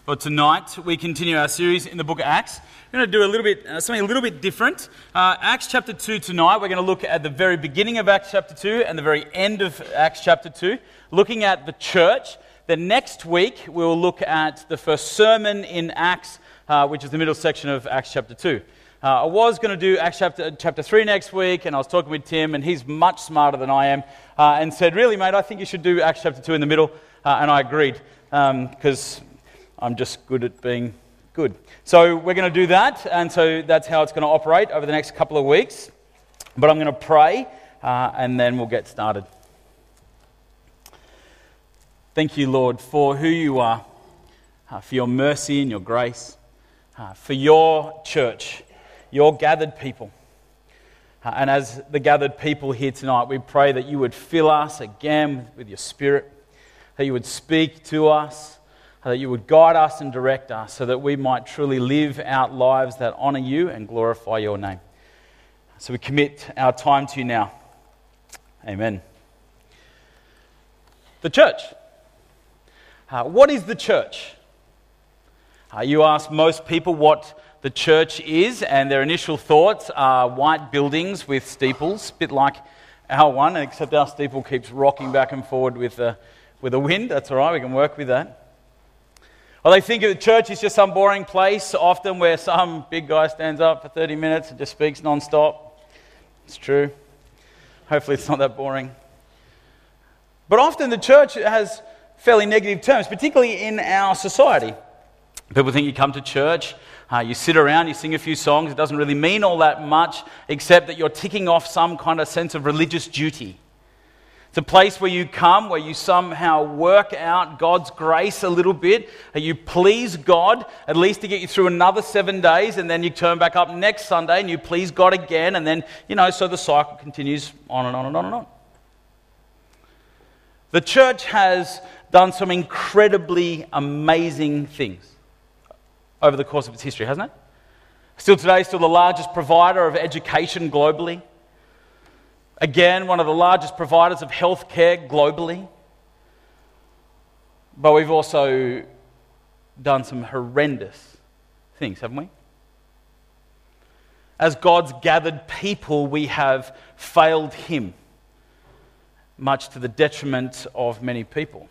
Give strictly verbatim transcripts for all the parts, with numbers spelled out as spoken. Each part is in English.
Well, tonight we continue our series in the book of Acts. We're going to do a little bit, uh, something a little bit different. Uh, Acts chapter two tonight, we're going to look at the very beginning of Acts chapter two and the very end of Acts chapter two, looking at the church. Then next week we'll look at the first sermon in Acts, uh, which is the middle section of Acts chapter two. Uh, I was going to do Acts chapter, chapter three next week, and I was talking with Tim, and he's much smarter than I am, uh, and said, really, mate, I think you should do Acts chapter two in the middle, uh, and I agreed, because um, I'm just good at being good. So we're going to do that, and so that's how it's going to operate over the next couple of weeks. But I'm going to pray, uh, and then we'll get started. Thank you, Lord, for who you are, uh, for your mercy and your grace, uh, for your church, your gathered people. Uh, and as the gathered people here tonight, we pray that you would fill us again with your Spirit, that you would speak to us, that you would guide us and direct us so that we might truly live out lives that honour you and glorify your name. So we commit our time to you now. Amen. The church. Uh, what is the church? Uh, you ask most people what the church is, and their initial thoughts are white buildings with steeples, a bit like our one, except our steeple keeps rocking back and forward with the, with the wind. That's all right, we can work with that. Well, they think of the church as just some boring place, often where some big guy stands up for thirty minutes and just speaks non-stop. It's true. Hopefully it's not that boring. But often the church has fairly negative terms, particularly in our society. People think you come to church, uh, you sit around, you sing a few songs. It doesn't really mean all that much, except that you're ticking off some kind of sense of religious duty. It's a place where you come, where you somehow work out God's grace a little bit, that you please God, at least to get you through another seven days, and then you turn back up next Sunday and you please God again, and then, you know, so the cycle continues on and on and on and on. The church has done some incredibly amazing things over the course of its history, hasn't it? Still today, still the largest provider of education globally. Again, one of the largest providers of healthcare globally. But we've also done some horrendous things, haven't we? As God's gathered people, we have failed Him, much to the detriment of many people.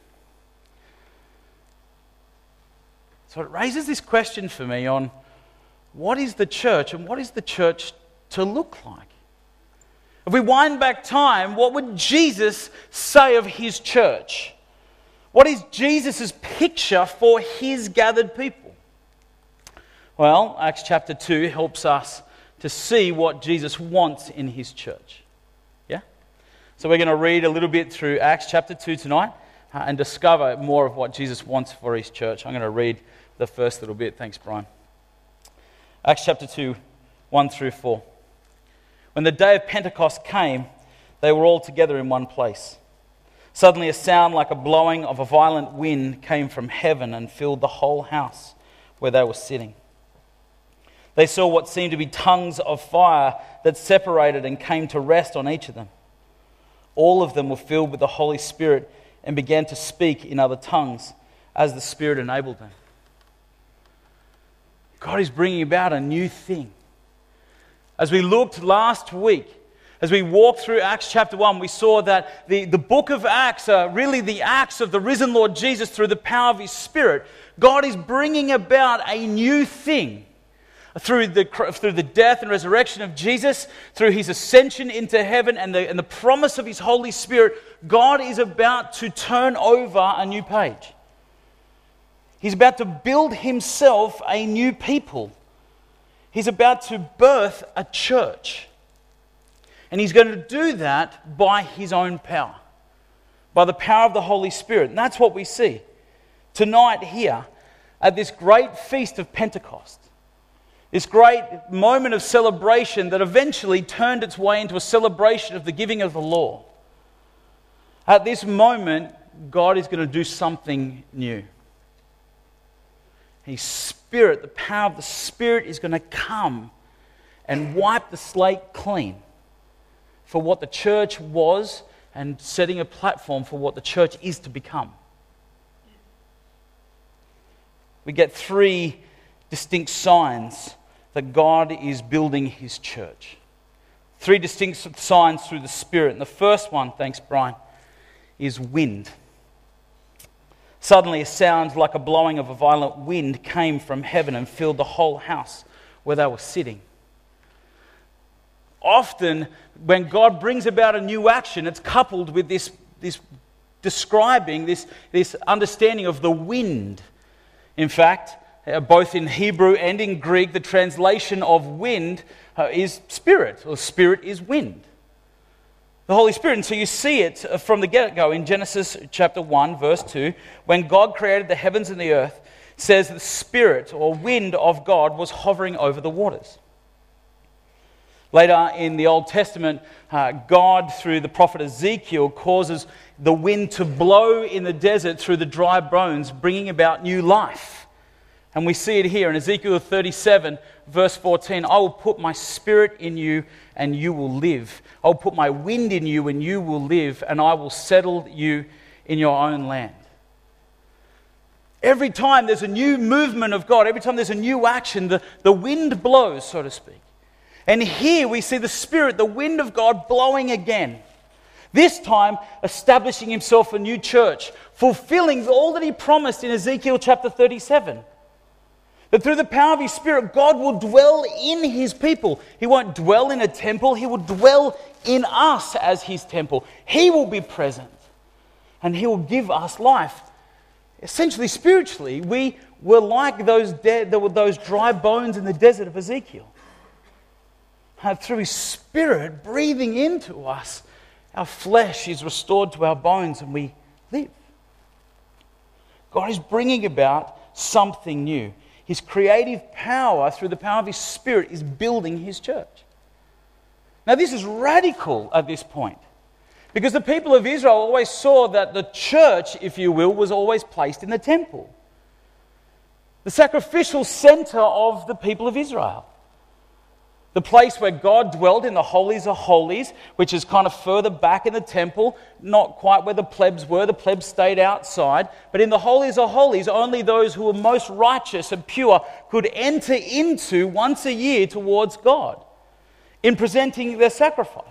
So it raises this question for me on what is the church and what is the church to look like? If we wind back time, what would Jesus say of his church? What is Jesus' picture for his gathered people? Well, Acts chapter two helps us to see what Jesus wants in his church. Yeah? So we're going to read a little bit through Acts chapter two tonight uh, and discover more of what Jesus wants for his church. I'm going to read the first little bit. Thanks, Brian. Acts chapter two, one through four. When the day of Pentecost came, they were all together in one place. Suddenly a sound like a blowing of a violent wind came from heaven and filled the whole house where they were sitting. They saw what seemed to be tongues of fire that separated and came to rest on each of them. All of them were filled with the Holy Spirit and began to speak in other tongues as the Spirit enabled them. God is bringing about a new thing. As we looked last week, as we walked through Acts chapter one, we saw that the, the book of Acts are really the acts of the risen Lord Jesus through the power of His Spirit. God is bringing about a new thing. Through the, through the death and resurrection of Jesus, through His ascension into heaven and the, and the promise of His Holy Spirit, God is about to turn over a new page. He's about to build Himself a new people. He's about to birth a church. And He's going to do that by His own power, by the power of the Holy Spirit. And that's what we see tonight here at this great feast of Pentecost. This great moment of celebration that eventually turned its way into a celebration of the giving of the law. At this moment, God is going to do something new. His Spirit, the power of the Spirit is going to come and wipe the slate clean for what the church was and setting a platform for what the church is to become. we get three distinct signs that God is building his church. Three distinct signs through the Spirit. And the first one, thanks Brian, is wind. Suddenly a sound like a blowing of a violent wind came from heaven and filled the whole house where they were sitting. Often, when God brings about a new action, it's coupled with this, this describing, this, this understanding of the wind. In fact, uh, both in Hebrew and in Greek, the translation of wind uh, is spirit, or spirit is wind. The Holy Spirit. And so you see it from the get-go in Genesis chapter one, verse two, when God created the heavens and the earth, says the Spirit or wind of God was hovering over the waters. Later in the Old Testament, uh, God, through the prophet Ezekiel, causes the wind to blow in the desert through the dry bones, bringing about new life. And we see it here in Ezekiel thirty-seven, verse fourteen. I will put my spirit in you and you will live. I will put my wind in you and you will live, and I will settle you in your own land. Every time there's a new movement of God, every time there's a new action, the, the wind blows, so to speak. And here we see the Spirit, the wind of God, blowing again. This time establishing himself a new church, fulfilling all that he promised in Ezekiel chapter thirty-seven. That through the power of his Spirit, God will dwell in his people. He won't dwell in a temple, he will dwell in us as his temple. He will be present and he will give us life. Essentially, spiritually, we were like those dead, there were those dry bones in the desert of Ezekiel. Uh, through his Spirit breathing into us, our flesh is restored to our bones and we live. God is bringing about something new. His creative power, through the power of his Spirit, is building his church. Now, this is radical at this point, because the people of Israel always saw that the church, if you will, was always placed in the temple, the sacrificial center of the people of Israel. The place where God dwelled in the holies of holies, which is kind of further back in the temple, not quite where the plebs were. The plebs stayed outside. But in the holies of holies, only those who were most righteous and pure could enter into once a year towards God in presenting their sacrifice.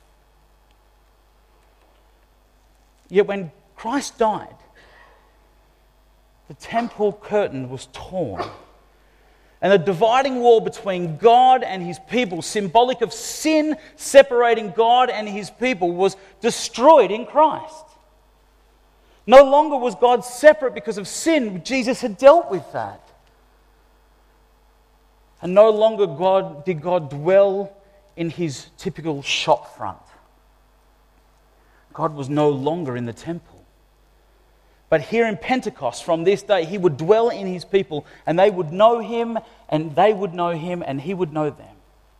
Yet when Christ died, the temple curtain was torn. And the dividing wall between God and his people, symbolic of sin separating God and his people, was destroyed in Christ. No longer was God separate because of sin. Jesus had dealt with that. And no longer God, did God dwell in his typical shop front. God was no longer in the temple. But here in Pentecost, from this day, he would dwell in his people, and they would know him, and they would know him, and he would know them.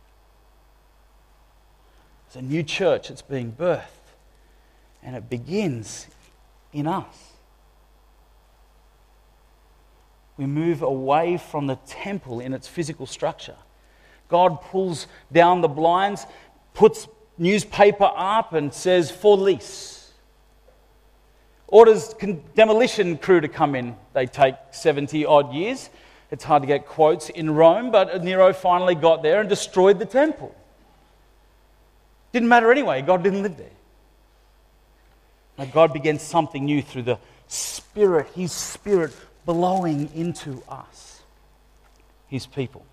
It's a new church that's being birthed, and it begins in us. We move away from the temple in its physical structure. God pulls down the blinds, puts newspaper up, and says, for lease. Orders demolition crew to come in. They take seventy odd years. It's hard to get quotes in Rome, but Nero finally got there and destroyed the temple. Didn't matter anyway, God didn't live there. Now God began something new through the Spirit, his Spirit blowing into us, his people.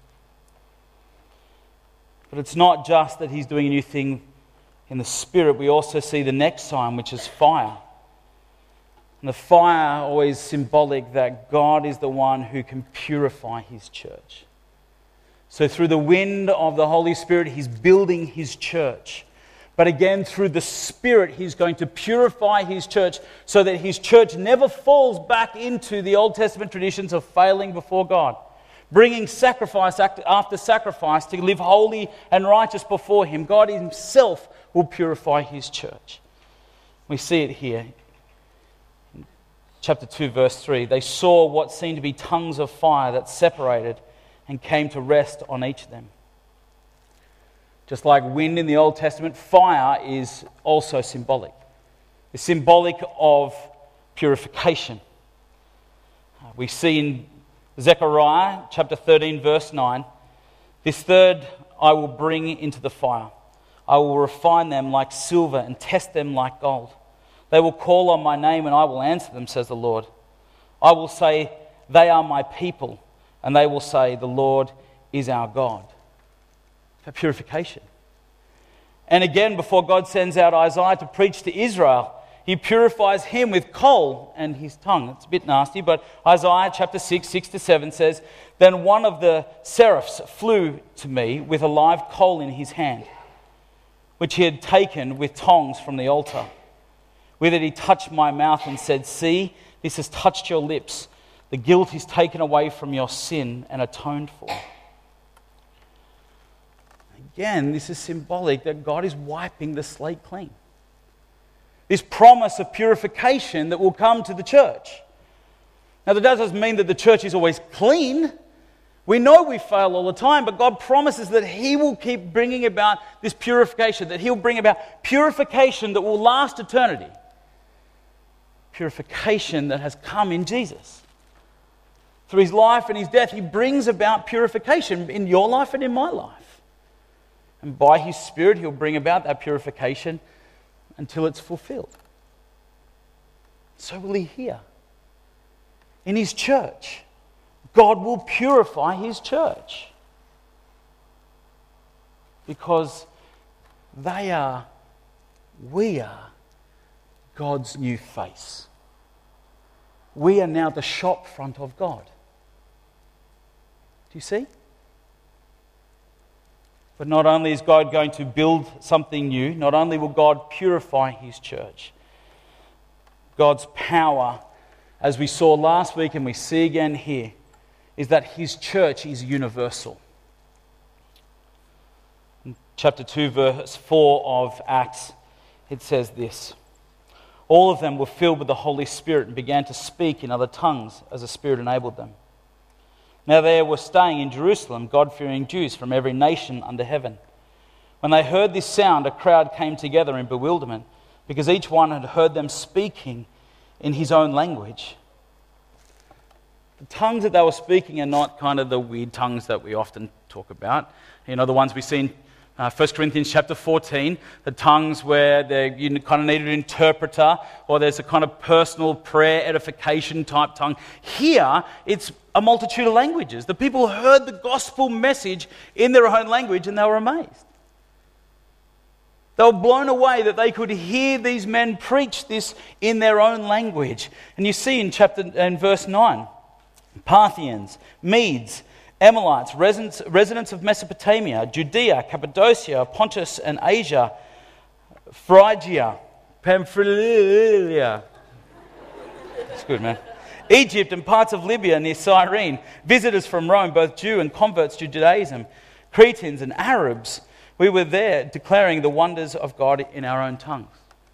But it's not just that he's doing a new thing in the Spirit. We also see the next sign, which is fire. And the fire, always symbolic that God is the one who can purify his church. So through the wind of the Holy Spirit, he's building his church. But again, through the Spirit, he's going to purify his church so that his church never falls back into the Old Testament traditions of failing before God, bringing sacrifice after sacrifice to live holy and righteous before him. God himself will purify his church. We see it here. Chapter two, verse three, they saw what seemed to be tongues of fire that separated and came to rest on each of them. Just like wind in the Old Testament, fire is also symbolic. It's symbolic of purification. We see in Zechariah chapter thirteen, verse nine. This third I will bring into the fire. I will refine them like silver and test them like gold. They will call on my name and I will answer them, says the Lord. I will say, they are my people, and they will say, the Lord is our God. For purification. And again, before God sends out Isaiah to preach to Israel, he purifies him with coal and his tongue. It's a bit nasty, but Isaiah chapter six, six to seven says, then one of the seraphs flew to me with a live coal in his hand, which he had taken with tongs from the altar. With it he touched my mouth and said, see, this has touched your lips. The guilt is taken away from your sin and atoned for. Again, this is symbolic that God is wiping the slate clean. This promise of purification that will come to the church. Now, that doesn't mean that the church is always clean. We know we fail all the time, but God promises that He will keep bringing about this purification, that He'll bring about purification that will last eternity. Purification that has come in Jesus. Through His life and His death, He brings about purification in your life and in my life. And by His Spirit, He'll bring about that purification until it's fulfilled. So will He here. In His church, God will purify His church. Because they are, we are God's new face. We are now the shop front of God. Do you see? But not only is God going to build something new, not only will God purify His church, God's power, as we saw last week and we see again here, is that His church is universal. In chapter two, verse four of Acts, it says this: all of them were filled with the Holy Spirit and began to speak in other tongues as the Spirit enabled them. Now there were staying in Jerusalem God-fearing Jews from every nation under heaven. When they heard this sound, a crowd came together in bewilderment, because each one had heard them speaking in his own language. The tongues that they were speaking are not kind of the weird tongues that we often talk about. You know, the ones we see in uh, First Corinthians chapter fourteen, the tongues where they, you kind of need an interpreter, or there's a kind of personal prayer edification type tongue. Here, it's a multitude of languages. The people heard the gospel message in their own language and they were amazed. They were blown away that they could hear these men preach this in their own language. And you see in chapter in verse nine, Parthians, Medes, Amalekites, residents, residents of Mesopotamia, Judea, Cappadocia, Pontus and Asia, Phrygia, Pamphylia. That's good, man. Egypt and parts of Libya near Cyrene, visitors from Rome, both Jew and converts to Judaism, Cretans and Arabs. We were there declaring the wonders of God in our own tongues.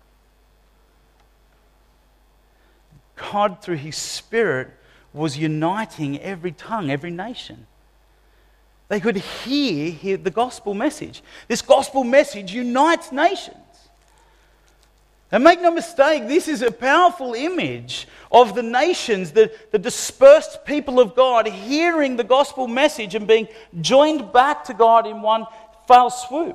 God, through His Spirit, was uniting every tongue, every nation. They could hear, hear the gospel message. This gospel message unites nations. And make no mistake, this is a powerful image of the nations, the, the dispersed people of God, hearing the gospel message and being joined back to God in one fell swoop.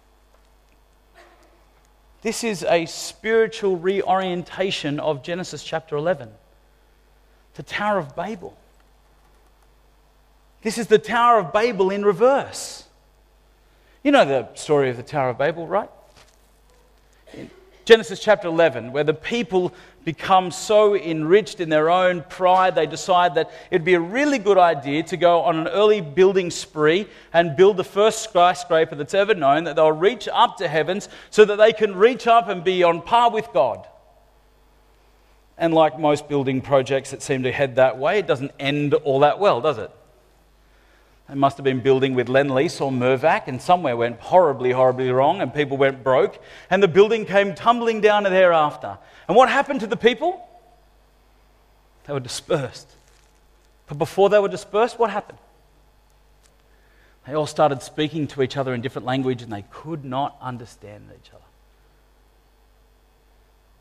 This is a spiritual reorientation of Genesis chapter eleven, the Tower of Babel. This is the Tower of Babel in reverse. You know the story of the Tower of Babel, right? In Genesis chapter eleven, where the people become so enriched in their own pride, they decide that it'd be a really good idea to go on an early building spree and build the first skyscraper that's ever known, that they'll reach up to heavens so that they can reach up and be on par with God. And like most building projects that seem to head that way, it doesn't end all that well, does it? They must have been building with Lend-Lease or Mirvac, and somewhere went horribly, horribly wrong, and people went broke, and the building came tumbling down thereafter. And what happened to the people? They were dispersed. But before they were dispersed, what happened? They all started speaking to each other in different language, and they could not understand each other.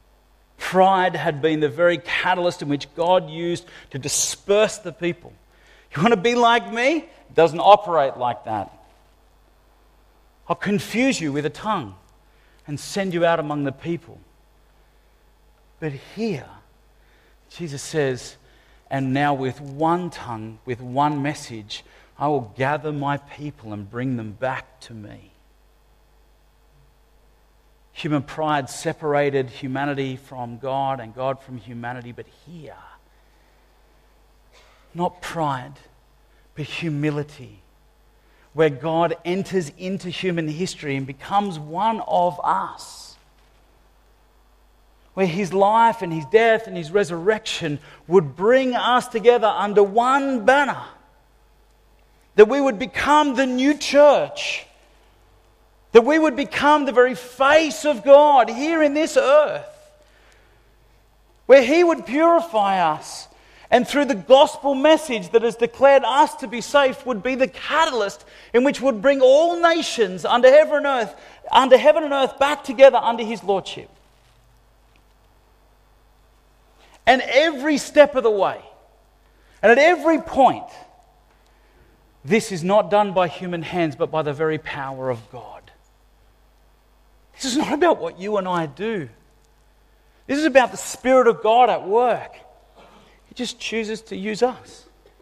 Pride had been the very catalyst in which God used to disperse the people. You want to be like me? It doesn't operate like that. I'll confuse you with a tongue and send you out among the people. But here, Jesus says, and now with one tongue, with one message, I will gather my people and bring them back to me. Human pride separated humanity from God and God from humanity, but here, not pride, but humility, where God enters into human history and becomes one of us, where his life and his death and his resurrection would bring us together under one banner, that we would become the new church, that we would become the very face of God here in this earth, where he would purify us. And through the gospel message that has declared us to be safe would be the catalyst in which would bring all nations under heaven and earth, under heaven and earth back together under his lordship. And every step of the way, and at every point, this is not done by human hands, but by the very power of God. This is not about what you and I do. This is about the Spirit of God at work. He just chooses to use us.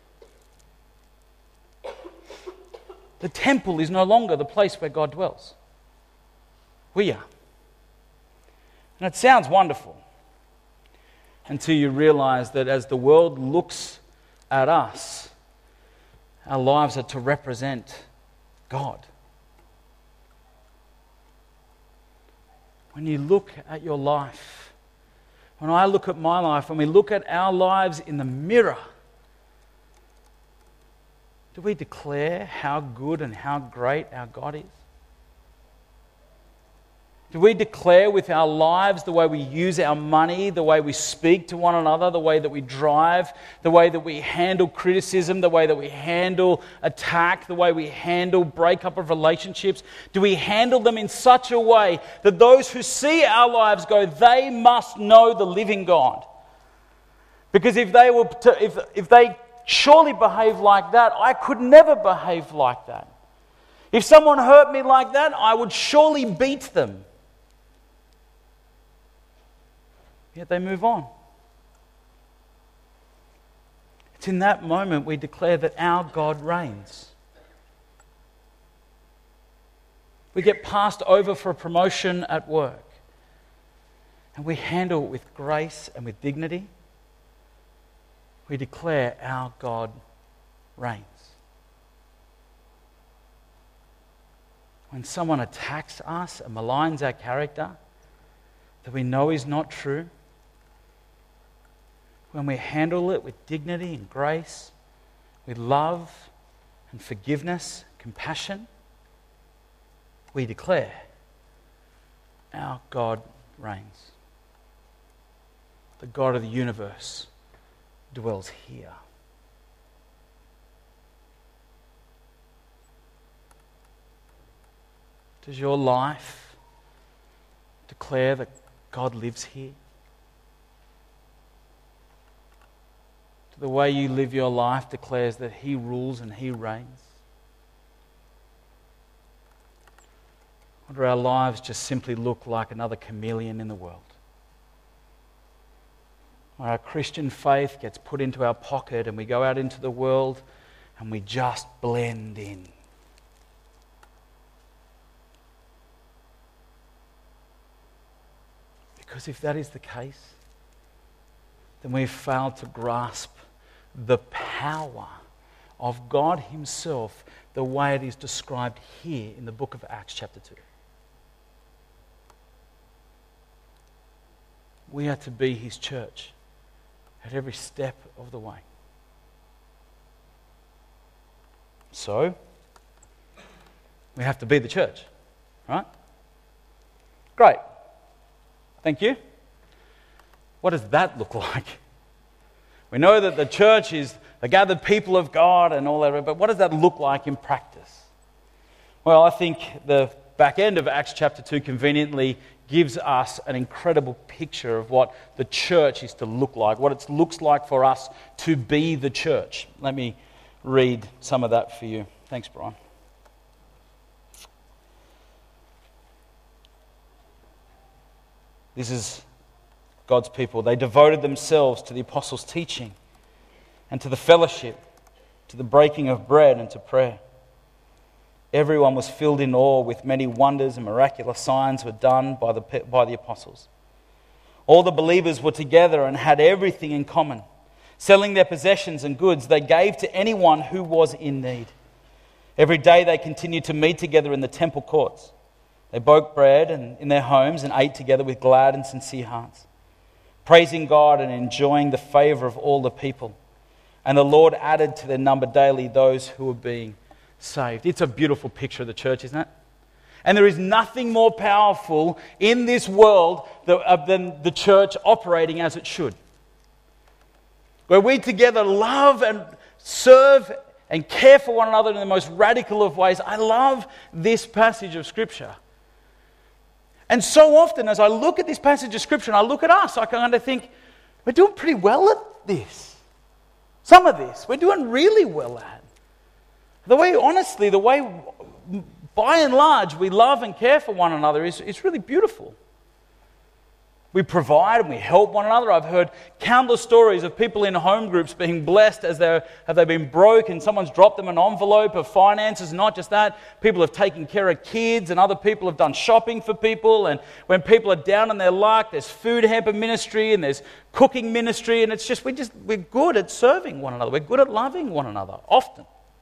The temple is no longer the place where God dwells. We are. And it sounds wonderful until you realize that as the world looks at us, our lives are to represent God. When you look at your life, when I look at my life, when we look at our lives in the mirror, do we declare how good and how great our God is? Do we declare with our lives the way we use our money, the way we speak to one another, the way that we drive, the way that we handle criticism, the way that we handle attack, the way we handle breakup of relationships? Do we handle them in such a way that those who see our lives go, they must know the living God? Because if they were to, if, if they surely behave like that, I could never behave like that. If someone hurt me like that, I would surely beat them. Yet they move on. It's in that moment we declare that our God reigns. We get passed over for a promotion at work, and we handle it with grace and with dignity. We declare our God reigns. When someone attacks us and maligns our character that we know is not true, when we handle it with dignity and grace, with love and forgiveness, compassion, we declare our God reigns. The God of the universe dwells here. Does your life declare that God lives here? The way you live your life declares that He rules and He reigns? Or do our lives just simply look like another chameleon in the world? Or our Christian faith gets put into our pocket and we go out into the world and we just blend in? Because if that is the case, then we've failed to grasp the power of God Himself the way it is described here in the book of Acts chapter two. We are to be His church at every step of the way. So, we have to be the church, right? Great. Thank you. What does that look like? We know that the church is the gathered people of God and all that, but what does that look like in practice? Well, I think the back end of Acts chapter two conveniently gives us an incredible picture of what the church is to look like, what it looks like for us to be the church. Let me read some of that for you. Thanks, Brian. This is God's people. They devoted themselves to the apostles' teaching and to the fellowship, to the breaking of bread and to prayer. Everyone was filled in awe with many wonders and miraculous signs were done by the, by the apostles. All the believers were together and had everything in common. Selling their possessions and goods, they gave to anyone who was in need. Every day they continued to meet together in the temple courts. They broke bread and in their homes and ate together with glad and sincere hearts, praising God and enjoying the favor of all the people. And the Lord added to their number daily those who were being saved. It's a beautiful picture of the church, isn't it? And there is nothing more powerful in this world than the church operating as it should, where we together love and serve and care for one another in the most radical of ways. I love this passage of Scripture. And so often as I look at this passage of Scripture and I look at us, I kind of think, we're doing pretty well at this. Some of this, we're doing really well at. The way, honestly, the way, by and large, we love and care for one another is, is really beautiful. We provide and we help one another. I've heard countless stories of people in home groups being blessed as they have they been broke and someone's dropped them an envelope of finances. Not just that, people have taken care of kids and other people have done shopping for people. And when people are down on their luck, there's food hamper ministry and there's cooking ministry. And it's just, we just, we're good at serving one another. We're good at loving one another, often.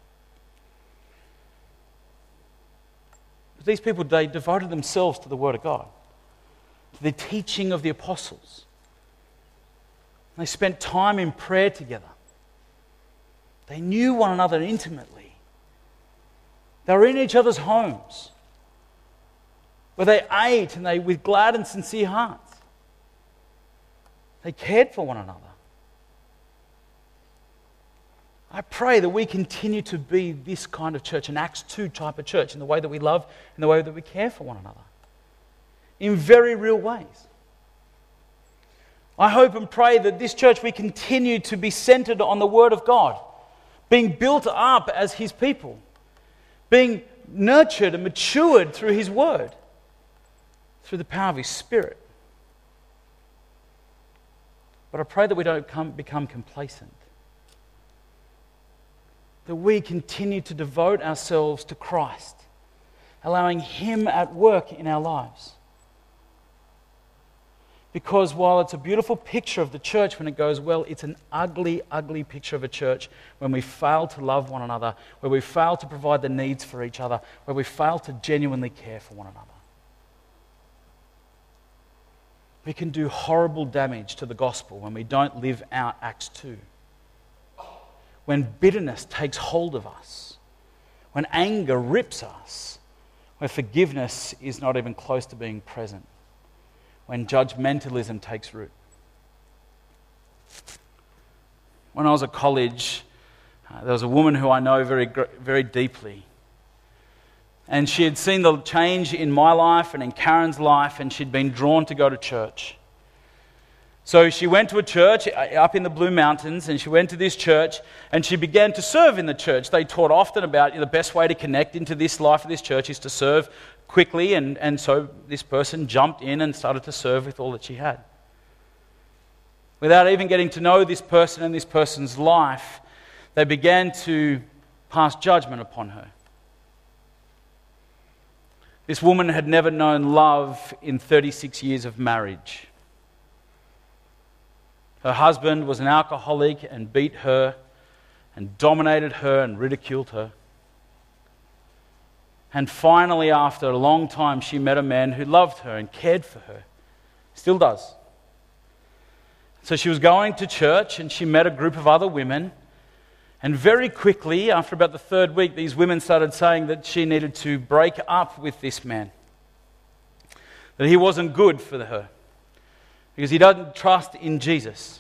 But these people, they devoted themselves to the Word of God, to the teaching of the apostles. They spent time in prayer together. They knew one another intimately. They were in each other's homes, where they ate and they with glad and sincere hearts. They cared for one another. I pray that we continue to be this kind of church, an Acts two type of church, in the way that we love, in the way that we care for one another, in very real ways. I hope and pray that this church, we continue to be centered on the Word of God, being built up as His people, being nurtured and matured through His Word, through the power of His Spirit. But I pray that we don't come, become complacent, that we continue to devote ourselves to Christ, allowing Him at work in our lives. Because while it's a beautiful picture of the church when it goes well, it's an ugly, ugly picture of a church when we fail to love one another, where we fail to provide the needs for each other, where we fail to genuinely care for one another. We can do horrible damage to the gospel when we don't live out Acts two. When bitterness takes hold of us, when anger rips us, when forgiveness is not even close to being present, when judgmentalism takes root. When I was at college, uh, there was a woman who I know very, very deeply. And she had seen the change in my life and in Karen's life, and she'd been drawn to go to church. So she went to a church up in the Blue Mountains, and she went to this church, and she began to serve in the church. They taught often about you know, the best way to connect into this life of this church is to serve quickly, and, and so this person jumped in and started to serve with all that she had. Without even getting to know this person and this person's life, they began to pass judgment upon her. This woman had never known love in thirty-six years of marriage. Her husband was an alcoholic and beat her and dominated her and ridiculed her. And finally, after a long time, she met a man who loved her and cared for her. Still does. So she was going to church and she met a group of other women. And very quickly, after about the third week, these women started saying that she needed to break up with this man. That he wasn't good for her, because he doesn't trust in Jesus.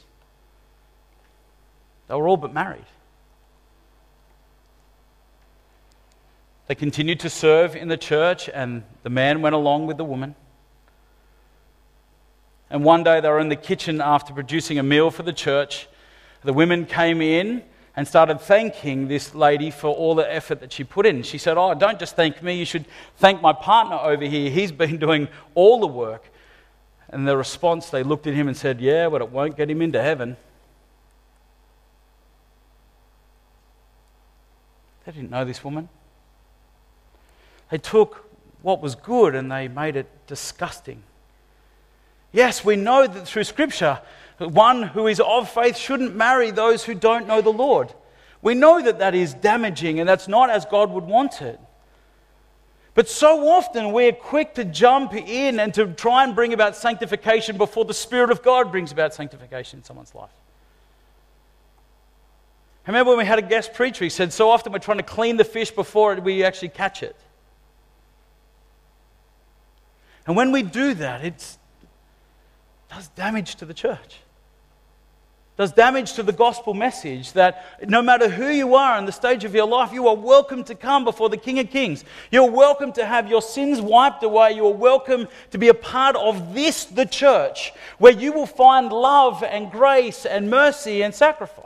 They were all but married. They continued to serve in the church, and the man went along with the woman. And one day they were in the kitchen after producing a meal for the church. The women came in and started thanking this lady for all the effort that she put in. She said, "Oh, don't just thank me, you should thank my partner over here. He's been doing all the work." And the response, they looked at him and said, "Yeah, but it won't get him into heaven." They didn't know this woman. They took what was good and they made it disgusting. Yes, we know that through Scripture, one who is of faith shouldn't marry those who don't know the Lord. We know that that is damaging and that's not as God would want it. But so often we're quick to jump in and to try and bring about sanctification before the Spirit of God brings about sanctification in someone's life. I remember when we had a guest preacher, he said, so often we're trying to clean the fish before we actually catch it. And when we do that, it's, it does damage to the church. It does damage to the gospel message that no matter who you are in the stage of your life, you are welcome to come before the King of Kings. You're welcome to have your sins wiped away. You are welcome to be a part of this, the church, where you will find love and grace and mercy and sacrifice.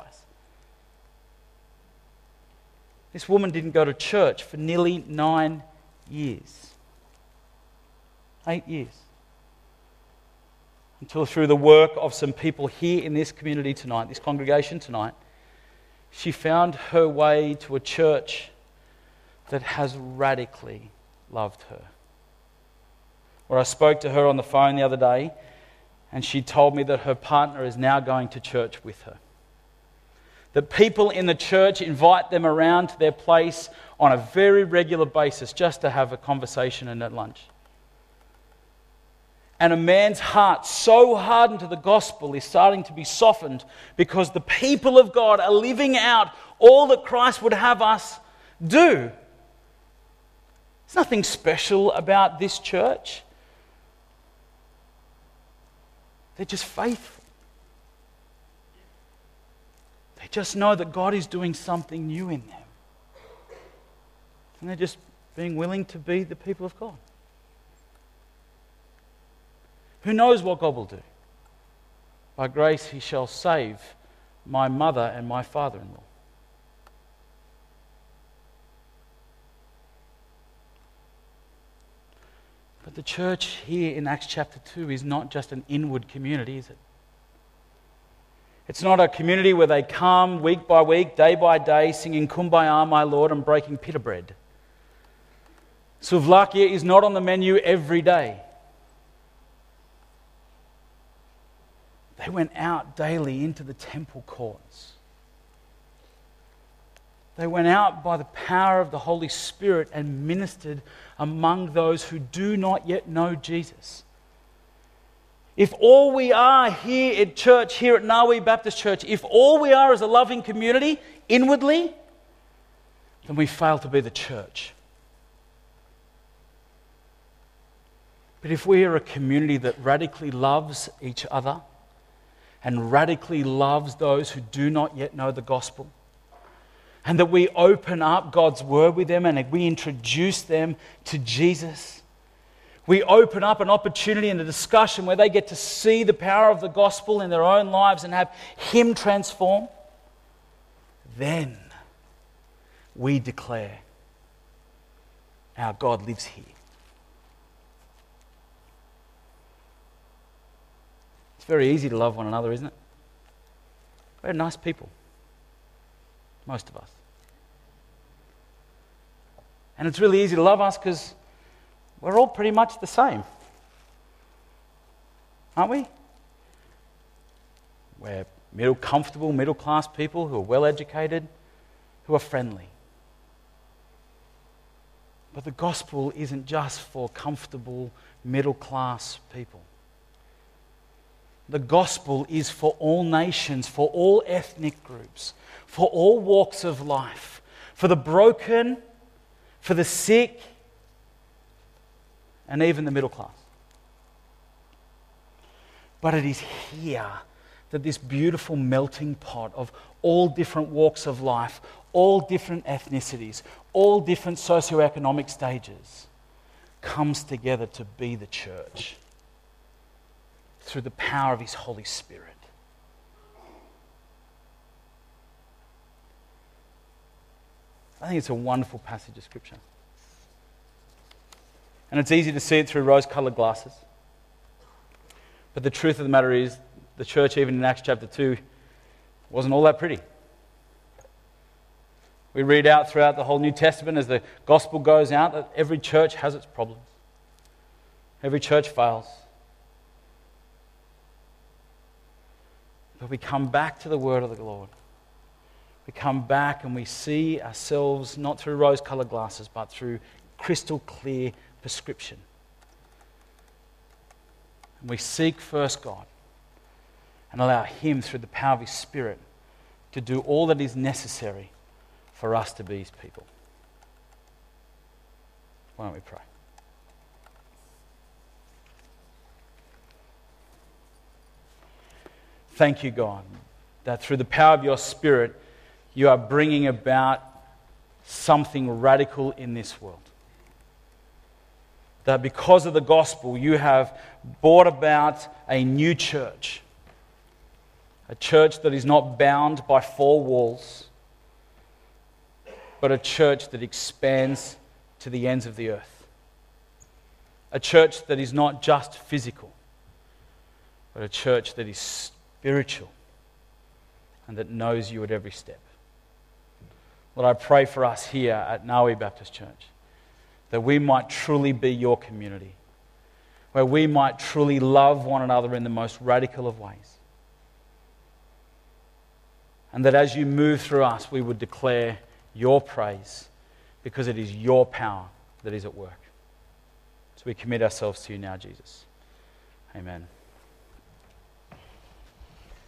This woman didn't go to church for nearly nine years. Eight years. Until through the work of some people here in this community tonight, this congregation tonight, she found her way to a church that has radically loved her. Where I spoke to her on the phone the other day, and she told me that her partner is now going to church with her. That people in the church invite them around to their place on a very regular basis just to have a conversation and at lunch. And a man's heart so hardened to the gospel is starting to be softened because the people of God are living out all that Christ would have us do. There's nothing special about this church. They're just faithful. They just know that God is doing something new in them. And they're just being willing to be the people of God. Who knows what God will do? By grace he shall save my mother and my father-in-law. But the church here in Acts chapter two is not just an inward community, is it? It's not a community where they come week by week, day by day, singing Kumbaya, my Lord, and breaking pita bread. Souvlakia is not on the menu every day. They went out daily into the temple courts. They went out by the power of the Holy Spirit and ministered among those who do not yet know Jesus. If all we are here at church, here at Nawi Baptist Church, if all we are is a loving community inwardly, then we fail to be the church. But if we are a community that radically loves each other and radically loves those who do not yet know the gospel, and that we open up God's word with them and we introduce them to Jesus, we open up an opportunity and a discussion where they get to see the power of the gospel in their own lives and have Him transform, then we declare our God lives here. It's very easy to love one another, isn't it? We're nice people, most of us. And it's really easy to love us because we're all pretty much the same, aren't we? We're middle, comfortable, middle-class people who are well-educated, who are friendly. But the gospel isn't just for comfortable, middle-class people. The gospel is for all nations, for all ethnic groups, for all walks of life, for the broken, for the sick, and even the middle class. But it is here that this beautiful melting pot of all different walks of life, all different ethnicities, all different socioeconomic stages comes together to be the church through the power of His Holy Spirit. I think it's a wonderful passage of Scripture. And it's easy to see it through rose-coloured glasses. But the truth of the matter is, the church, even in Acts chapter two, wasn't all that pretty. We read out throughout the whole New Testament as the gospel goes out that every church has its problems. Every church fails. But we come back to the word of the Lord. We come back and we see ourselves not through rose-coloured glasses, but through crystal clear prescription. And we seek first God and allow Him, through the power of His Spirit, to do all that is necessary for us to be His people. Why don't we pray? Thank you, God, that through the power of your Spirit, you are bringing about something radical in this world. That because of the gospel, you have brought about a new church. A church that is not bound by four walls, but a church that expands to the ends of the earth. A church that is not just physical, but a church that is spiritual and that knows you at every step. Lord, I pray for us here at Nawi Baptist Church that we might truly be your community, where we might truly love one another in the most radical of ways. And that as you move through us, we would declare your praise because it is your power that is at work. So we commit ourselves to you now, Jesus. Amen.